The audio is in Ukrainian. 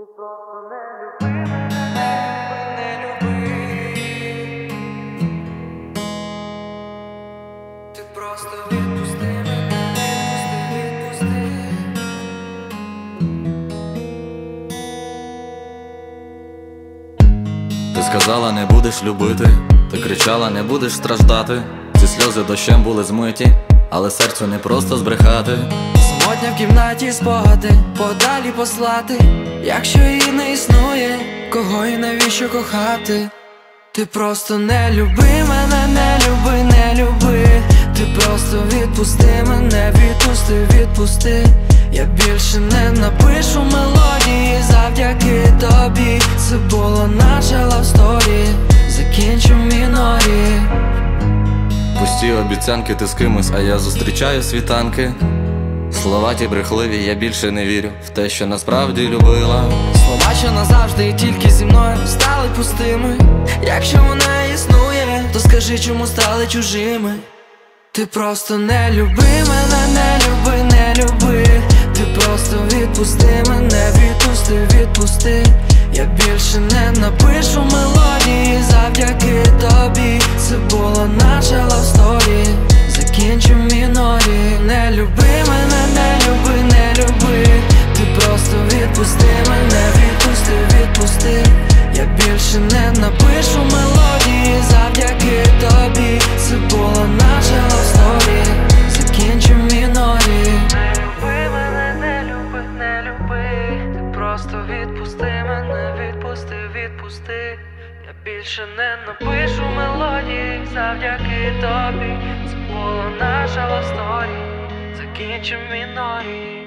Ти просто не люби мене, не люби. Ти просто відпусти мене, відпусти. Ти сказала, не будеш любити, ти кричала, не будеш страждати. Ці сльози дощем були змиті, але серцю не просто збрехати. Самотня в кімнаті спогади, подалі послати. Якщо її не існує, кого і навіщо кохати? Ти просто не люби мене, не люби, не люби. Ти просто відпусти мене, відпусти, відпусти. Я більше не напишу мелодії завдяки тобі. Це була наша лавсторі, закінчу в мінорі. Пусті обіцянки, ти з кимось, а я зустрічаю світанки. Слова ті брехливі, я більше не вірю в те, що насправді любила. Слова, що назавжди і тільки зі мною стали пустими. Якщо вона існує, то скажи, чому стали чужими. Ти просто не люби мене, не люби, не люби. Ти просто відпусти мене, відпусти, відпусти. Я більше не напишу мелодії завдяки тобі. Це була наша лавсторі, закінчу в мінорі. Не люби мене, не люби, не люби. Ти просто відпусти мене, відпусти, відпусти. Я більше не напишу мелодії завдяки тобі. Це була наша лавсторі, закінчу в мінорі. Не люби мене, не люби, не люби. Ти просто відпусти мене, відпусти, відпусти. Я більше не напишу мелодії завдяки тобі. Це була наша лавсторі, закінчу в мінорі.